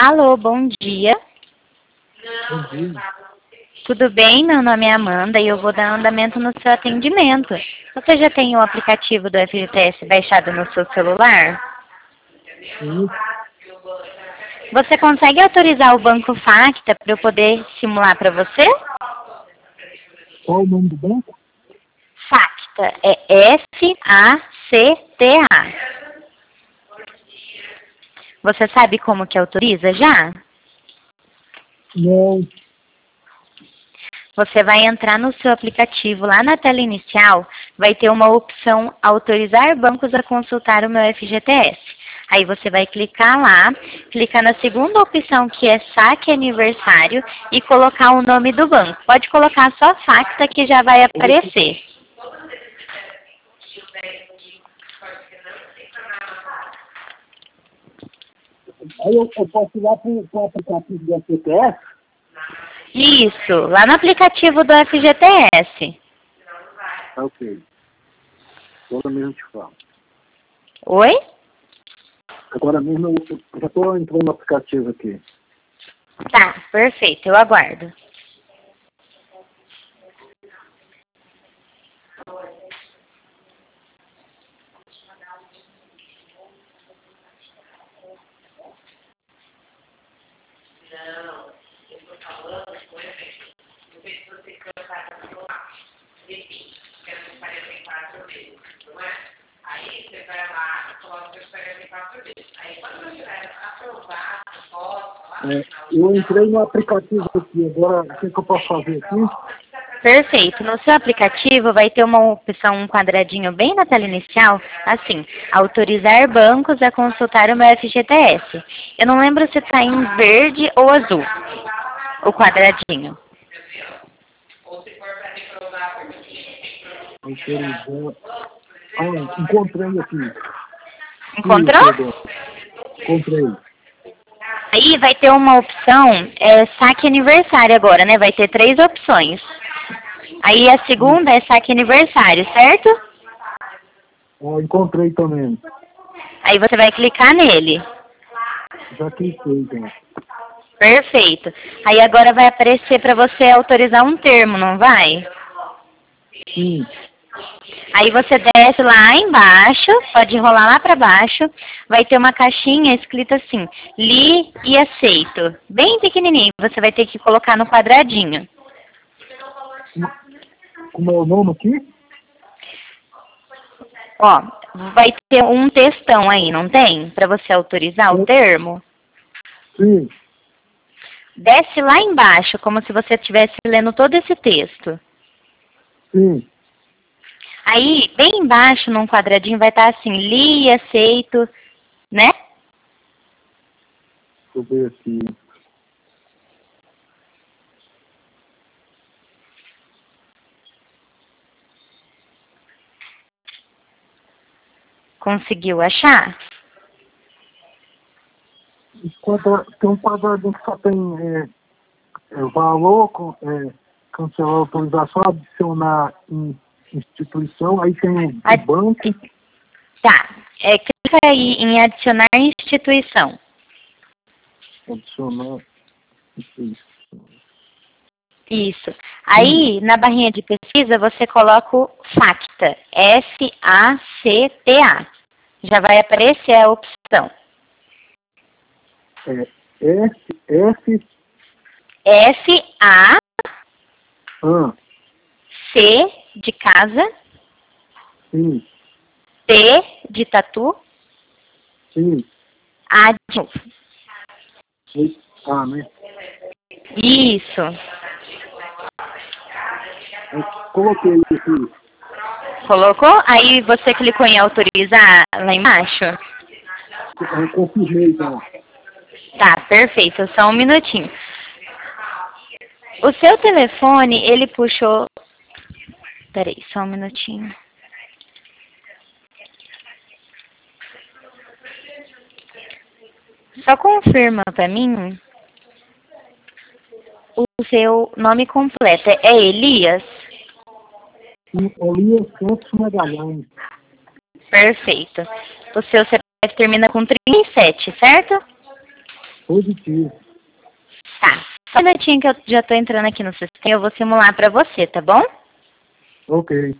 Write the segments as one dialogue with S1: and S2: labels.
S1: Alô, bom dia.
S2: Bom dia.
S1: Tudo bem? Meu nome é Amanda e eu vou dar andamento no seu atendimento. Você já tem o aplicativo do FGTS baixado no seu celular?
S2: Sim.
S1: Você consegue autorizar o Banco Facta para eu poder simular para você?
S2: Qual o nome do banco?
S1: Facta, é Facta. Você sabe como que autoriza já?
S2: Não.
S1: Você vai entrar no seu aplicativo, lá na tela inicial, vai ter uma opção autorizar bancos a consultar o meu FGTS. Aí você vai clicar lá, clicar na segunda opção que é saque aniversário e colocar o nome do banco. Pode colocar só Facta que já vai aparecer.
S2: Aí eu posso ir lá para o aplicativo do FGTS?
S1: Isso, lá no aplicativo do FGTS.
S2: Ok. Agora mesmo eu te falo.
S1: Oi?
S2: Agora mesmo eu já estou entrando no aplicativo aqui.
S1: Tá, perfeito, eu aguardo.
S2: Eu entrei no aplicativo aqui. Agora, o que eu posso fazer aqui?
S1: Perfeito. No seu aplicativo vai ter uma opção, um quadradinho bem na tela inicial, assim, autorizar bancos a consultar o meu FGTS. Eu não lembro se está em verde ou azul, o quadradinho.
S2: Autorizar. Encontrei aqui.
S1: Encontrou?
S2: Encontrei.
S1: Aí vai ter uma opção, saque aniversário agora, né? Vai ter 3 opções. Aí a segunda é saque aniversário, certo?
S2: Encontrei também.
S1: Aí você vai clicar nele.
S2: Já cliquei, então.
S1: Perfeito. Aí agora vai aparecer para você autorizar um termo, não vai?
S2: Sim.
S1: Aí você desce lá embaixo, pode enrolar lá para baixo, vai ter uma caixinha escrita assim, li e aceito. Bem pequenininho, você vai ter que colocar no quadradinho.
S2: Como é o nome aqui?
S1: Ó, vai ter um textão aí, não tem? Para você autorizar o termo.
S2: Sim.
S1: Desce lá embaixo, como se você estivesse lendo todo esse texto.
S2: Sim.
S1: Aí, bem embaixo, num quadradinho, vai estar assim, li e aceito, né?
S2: Deixa eu ver aqui.
S1: Conseguiu achar?
S2: Tem um quadradinho que só tem valor, cancelar a autorização, adicionar em instituição, aí tem o banco.
S1: Tá. Clica aí em adicionar instituição.
S2: Adicionar instituição.
S1: Isso. Aí, na barrinha de pesquisa, você coloca o FACTA. FACTA. Já vai aparecer a opção.
S2: F.
S1: C de casa.
S2: Sim.
S1: T de tatu.
S2: Sim.
S1: A de novo.
S2: Né?
S1: Isso.
S2: Eu coloquei aqui.
S1: Colocou? Aí você clicou em autorizar lá embaixo?
S2: Eu confirmei já.
S1: Tá, perfeito. Só um minutinho. O seu telefone, ele puxou... Peraí, só um minutinho. Só confirma pra mim o seu nome completo. É Elias?
S2: Elias Santos Magalhães.
S1: Perfeito. O seu CPF termina com 37, certo?
S2: Positivo.
S1: Tá. Só um minutinho que eu já estou entrando aqui no sistema, eu vou simular para você, tá bom?
S2: Ok.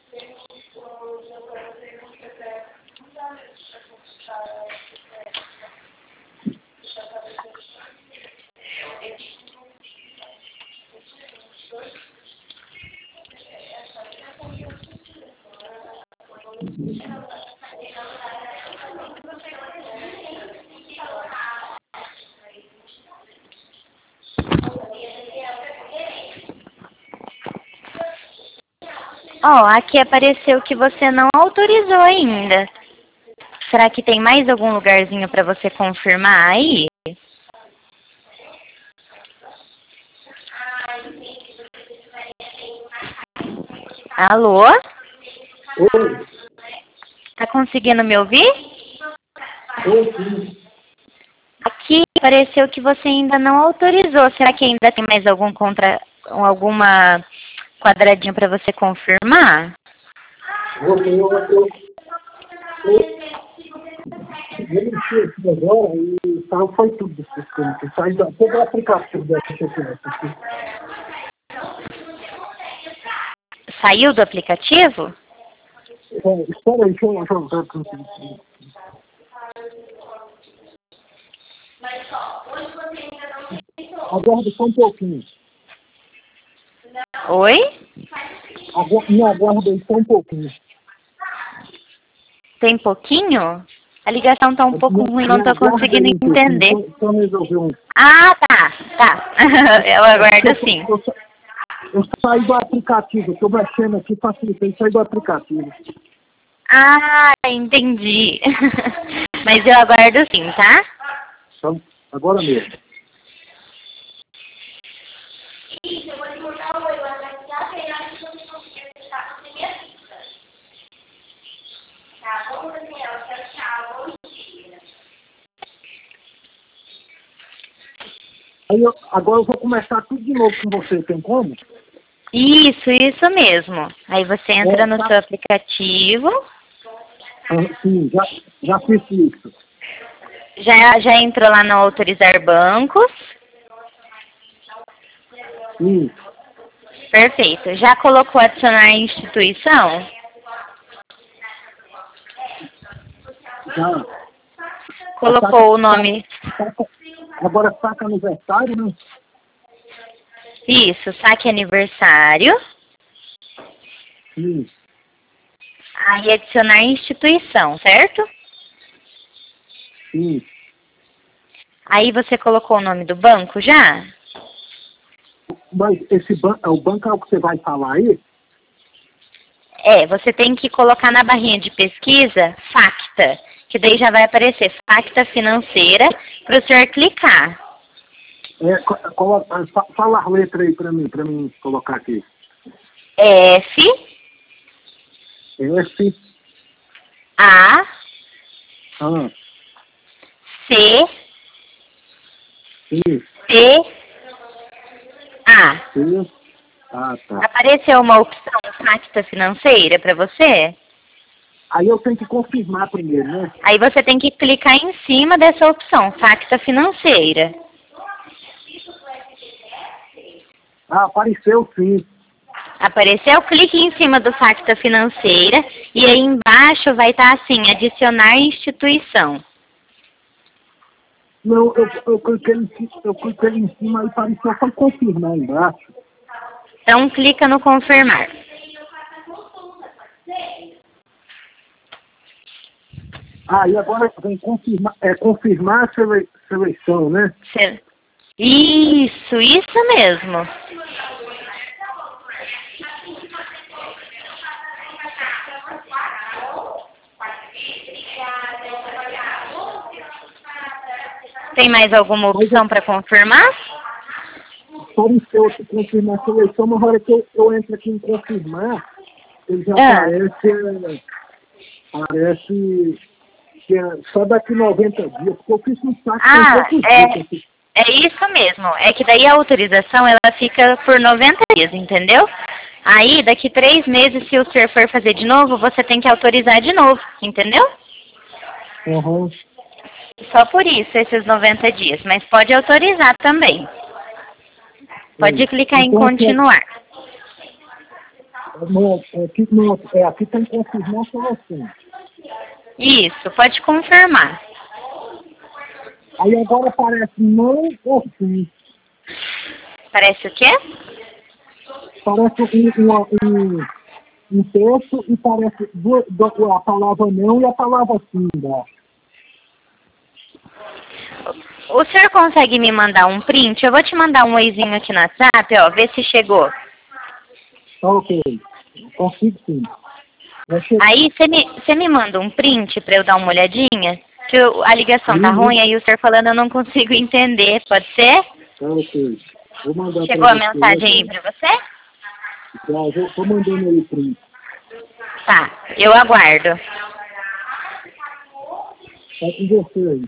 S1: Ó, aqui apareceu que você não autorizou ainda. Será que tem mais algum lugarzinho para você confirmar aí? Alô?
S2: Oi.
S1: Tá conseguindo me ouvir?
S2: Oi, sim.
S1: Aqui apareceu que você ainda não autorizou. Será que ainda tem mais alguma quadradinho para você confirmar?
S2: Eu mexi aqui agora e foi tudo do sistema. Sai todo o aplicativo da FGTS aqui.
S1: Saiu do aplicativo?
S2: Espera aí, deixa eu ver aqui. Aguarda só um pouquinho.
S1: Oi?
S2: Me aguarda aí só um pouquinho.
S1: Tem pouquinho? A ligação tá um pouco ruim, não tô conseguindo
S2: Um
S1: entender.
S2: só resolver um.
S1: Ah, tá. Eu aguardo sim.
S2: Eu saí do aplicativo, estou mexendo aqui, facilitei, saí do aplicativo.
S1: Ah, entendi. Mas eu aguardo sim, tá?
S2: Então, agora mesmo. Agora eu vou começar tudo de novo com você, tem como?
S1: Isso mesmo. Aí você entra no seu aplicativo.
S2: Sim, já fiz isso.
S1: Já entrou lá no autorizar bancos.
S2: Isso.
S1: Perfeito. Já colocou adicionar instituição?
S2: Já.
S1: Colocou o nome.
S2: Agora saca aniversário, né?
S1: Isso, saque aniversário.
S2: Isso.
S1: Aí adicionar instituição, certo?
S2: Isso.
S1: Aí você colocou o nome do banco já?
S2: Mas esse o banco é o que você vai falar aí?
S1: Você tem que colocar na barrinha de pesquisa Facta, que daí já vai aparecer Facta Financeira para o senhor clicar.
S2: Fala a letra aí para mim colocar aqui.
S1: F,
S2: F,
S1: A, C,
S2: I,
S1: T, A.
S2: C. Ah, tá.
S1: Apareceu uma opção Facta Financeira para você?
S2: Aí eu tenho que confirmar primeiro, né?
S1: Aí você tem que clicar em cima dessa opção, Facta Financeira.
S2: Ah, apareceu sim.
S1: Apareceu? Clique em cima do Facta Financeira e aí embaixo vai estar assim, adicionar instituição.
S2: Não, eu cliquei em cima e apareceu só confirmar embaixo.
S1: Então clica no confirmar.
S2: E agora vem confirmar a seleção, né?
S1: Isso mesmo. Tem mais alguma opção para confirmar?
S2: Apareceu aqui confirmar a seleção, mas na hora que eu entro aqui em confirmar, ele já aparece que é só daqui 90 dias, porque eu fiz um saque tem poucos dias.
S1: É isso mesmo. É que daí a autorização ela fica por 90 dias, entendeu? Aí, daqui 3 meses, se o senhor for fazer de novo, você tem que autorizar de novo, entendeu?
S2: Uhum.
S1: só por isso, esses 90 dias, mas pode autorizar também. Pode clicar em continuar.
S2: Aqui tem confirmação assim.
S1: Isso, pode confirmar.
S2: Aí agora aparece não assim.
S1: Parece o quê?
S2: Parece um texto e parece a palavra não e a palavra sim. Né?
S1: O senhor consegue me mandar um print? Eu vou te mandar um oizinho aqui no WhatsApp, ó, ver se chegou.
S2: Ok, consigo sim.
S1: Aí você me manda um print para eu dar uma olhadinha? Que a ligação tá ruim, aí o senhor falando eu não consigo entender, pode ser?
S2: Ok. Vou mandar.
S1: Chegou a mensagem aí para você?
S2: Já, estou mandando aí o print.
S1: Tá, eu aguardo.
S2: Tá com você aí.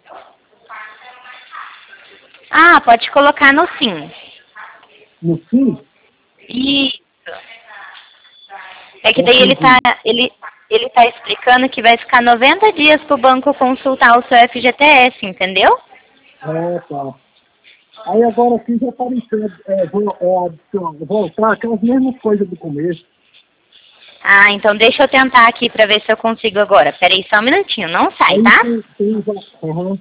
S1: Ah, pode colocar no sim.
S2: No sim?
S1: Isso. É que daí ele tá explicando que vai ficar 90 dias pro banco consultar o seu FGTS, entendeu?
S2: Tá. Aí agora aqui já apareceu, voltar aquelas mesmas coisas do começo.
S1: Ah, então deixa eu tentar aqui pra ver se eu consigo agora. Peraí só um minutinho, não sai,
S2: Aí
S1: tá?
S2: Uhum.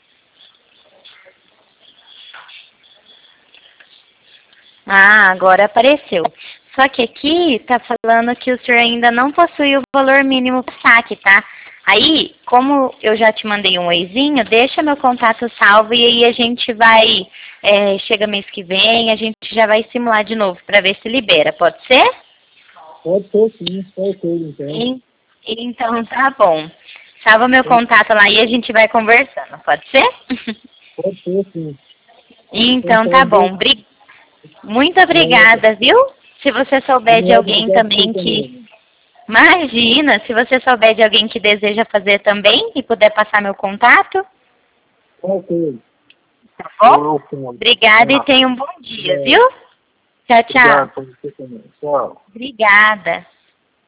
S1: Ah, agora apareceu. Só que aqui tá falando que o senhor ainda não possui o valor mínimo pro saque, tá? Aí, como eu já te mandei um oizinho, deixa meu contato salvo e aí a gente vai, chega mês que vem, a gente já vai simular de novo pra ver se libera, pode ser?
S2: Pode ser sim, pode ser então.
S1: Então tá bom. Salva meu contato lá e a gente vai conversando, pode ser?
S2: Pode ser sim.
S1: Então tá bom. Muito obrigada, viu? Se você souber de alguém também que... Imagina, se você souber de alguém que deseja fazer também e puder passar meu contato.
S2: Ok.
S1: Tá bom? Obrigada e tenha um bom dia, viu? Tchau, tchau.
S2: Obrigado, você também. Tchau.
S1: Obrigada.